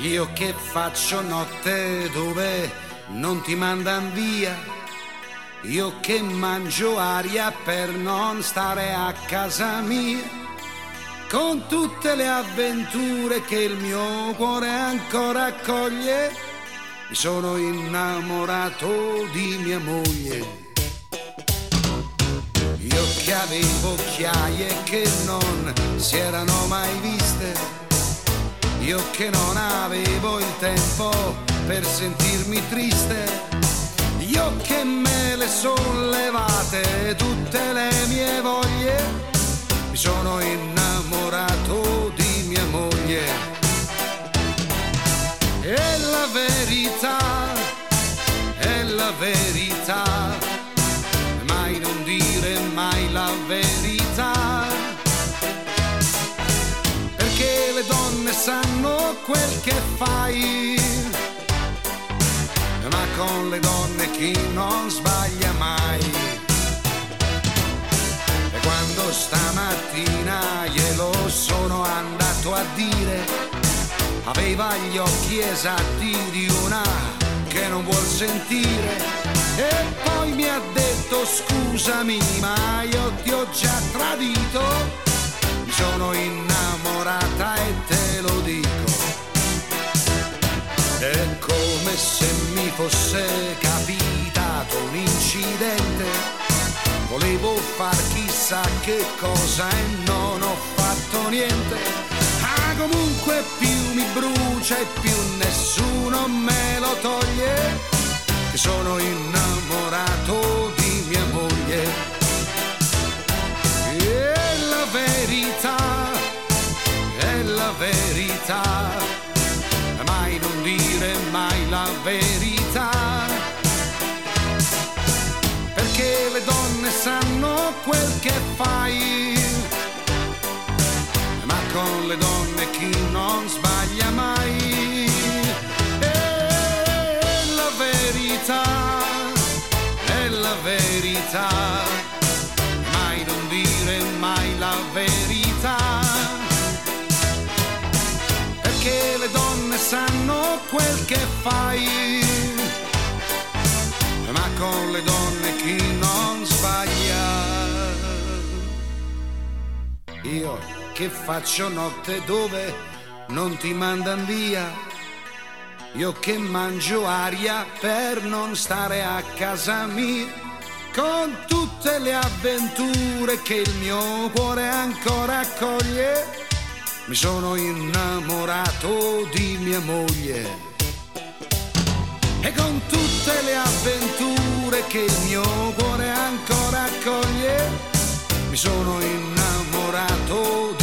Io che faccio notte dove non ti mandan via, io che mangio aria per non stare a casa mia, con tutte le avventure che il mio cuore ancora accoglie, mi sono innamorato di mia moglie. Io che avevo occhiaie che non si erano mai viste, io che non avevo il tempo per sentirmi triste, io che me le son levate tutte le mie voglie, mi sono innamorato di mia moglie. E la verità, è la verità, mai non dire mai la verità, perché le donne sanno quel che fai, ma con le donne chi non sbaglia mai. E quando stamattina glielo sono andato a dire, aveva gli occhi esatti di una che non vuol sentire, e poi mi ha detto scusami ma io ti ho già tradito, mi sono innamorata e te lo dico. È come se mi fosse capitato un incidente, volevo far chissà che cosa e non ho fatto niente. Ah, comunque più mi brucia e più nessuno me lo toglie, che sono innamorato di mia moglie. E la verità, è la verità, mai non dire mai la verità, perché le donne sanno quel che fai, ma con le donne chi non sbaglia mai. E la verità, è la verità, mai non dire mai la verità, perché le donne sanno quel che fai, ma con le donne chi non sbaglia. Io che faccio notte dove non ti mandan via, io che mangio aria per non stare a casa mia, con tutte le avventure che il mio cuore ancora accoglie, mi sono innamorato di mia moglie. E con tutte le avventure che il mio cuore ancora accoglie, mi sono innamorato di